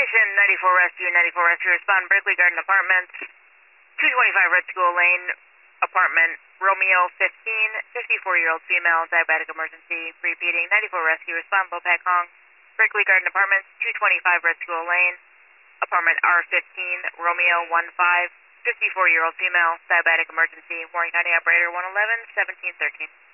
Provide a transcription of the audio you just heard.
Ignition, 94 Rescue, 94 Rescue, respond, Berkeley Garden Apartments, 225 Red School Lane, apartment, Romeo 15, 54-year-old female, diabetic emergency, repeating, 94 Rescue, respond, Bopac Hong, Berkeley Garden Apartments, 225 Red School Lane, apartment R15, Romeo 15, 54-year-old female, diabetic emergency, Warren County Operator 111, 1713.